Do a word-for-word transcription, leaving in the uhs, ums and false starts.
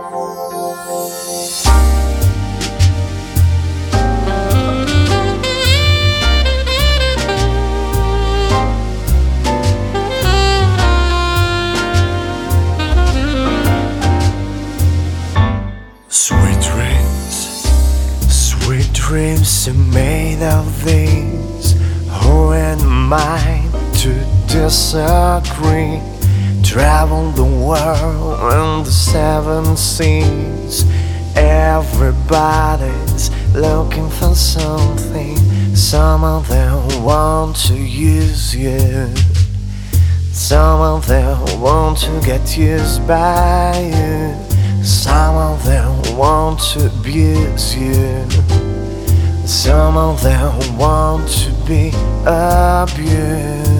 Sweet dreams, sweet dreams are made of these. Who am I to disagree? Travel the world and the seven seas. Everybody's looking for something. Some of them want to use you. Some of them want to get used by you. Some of them want to abuse you. Some of them want to be abused.